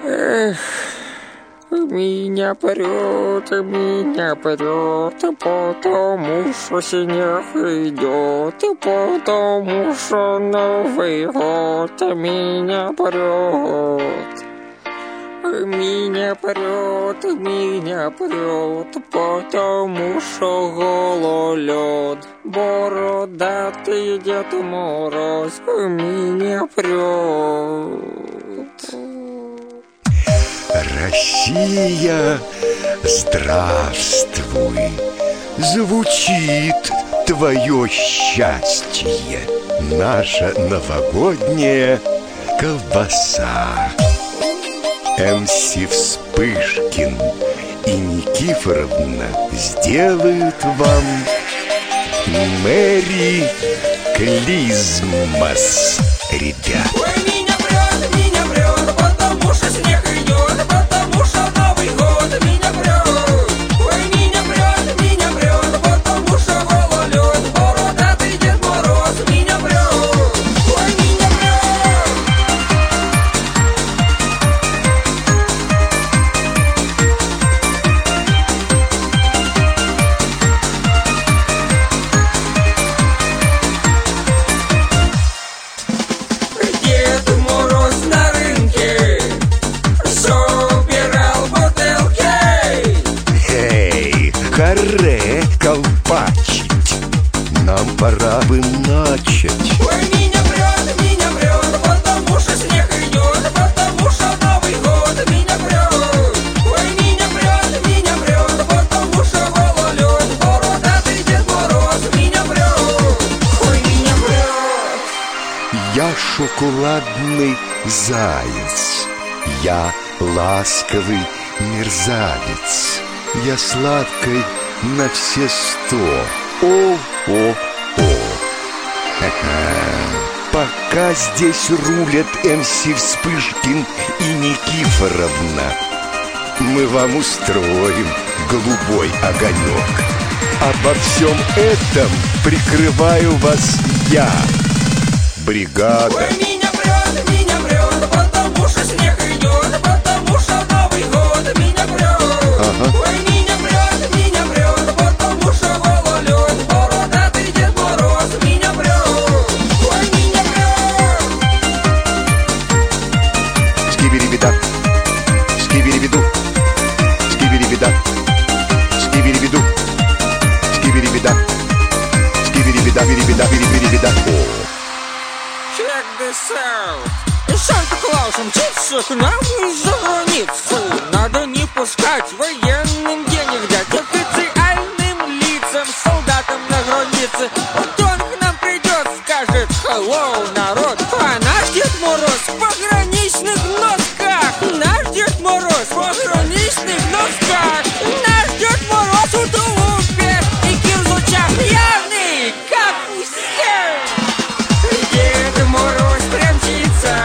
Эх, меня прет, потому что снег идет, и потому что Новый год меня прет. Меня прет, потому что гололед. Бородатый Дед Мороз меня прет. Россия, здравствуй! Звучит твое счастье, наша новогодняя колбаса. МС Вспышкин и Никифоровна сделают вам Мэри Клизмас, ребят. Ой, меня прет, потому что снег идет, потому что Новый год меня прет. Ой, меня прет, потому что гололед, бородатый Дед Мороз меня прет. Ой, меня Дед Мороз на рынке собирал бутылки. Эй, харе колпачить, нам пора бы начать. Ой, меня прет, потому что снег идет, потому что Новый год меня прет. Ой, меня прет, потому что гололед, бородатый Дед Мороз меня прет. Ой, меня прет. Я шоколадный заяц, я ласковый мерзавец, я сладкой на все 100. О-о-о. Пока здесь рулят МС Вспышкин и Никифоровна, мы вам устроим голубой огонек. Обо всем этом прикрываю вас я, бригада. Ой, меня прет, потому что снег идет, потому что Новый год меня прет. Ой, меня прет, потому что гололед, бородатый Дед Мороз меня прет. Ой, меня прет. Скибири-бида, скибири-биду, скибири-бида, скибири-биду, скибири-бида, скибири-бида, бири-бида, бири-бири-бида. Check this out. Санта-Клаус мчит всех нам из-за границы. Надо не пускать военным денег дать, официальным лицам, солдатам на границе. Вот он к нам придет, скажет hello, народ. А наш Дед Мороз в пограничных носках. Наш Дед Мороз в пограничных носках. Наш Дед Мороз в тулупе и кирзучах пьяный, как у всех. Дед Мороз примчится,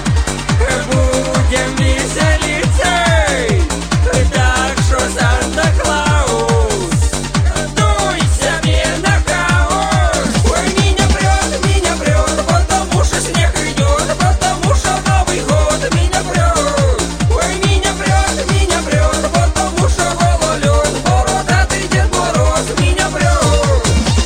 будем веселиться. Так что Санта-Клаус, дуйся мне на хаос. Ой, меня прет, потому что снег идет, потому что Новый год меня прет. Ой, меня прет, потому что гололед, бородатый Дед Мороз меня прет.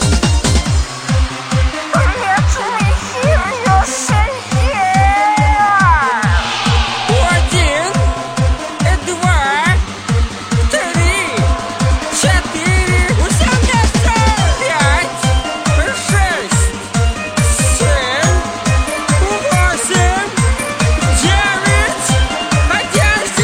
Один, два, три, четыре, пять, шесть, семь, восемь, девять, 11,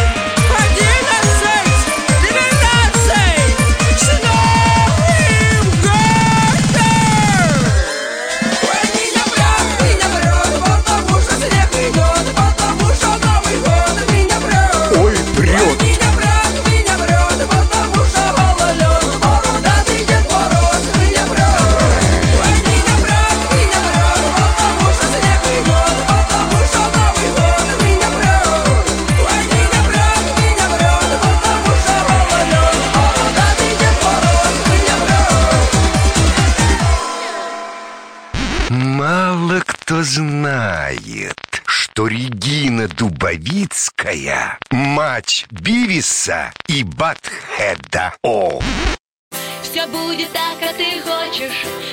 12, 12. С Новым годом! Ой, меня прет, потому что снег идет, потому что Новый год меня прет. Ой, прет. Меня прет, потому что гололед, бородатый Дед Мороз меня прет. Ой, меня прет, потому что снег идет, потому что Новый год меня прет. Ой, меня прет, потому что гололед, бородатый Дед Мороз меня прет. Мало кто знает, что что Регина Дубовицкая — мать Бивиса и Батхеда. О! Все будет так, как ты хочешь,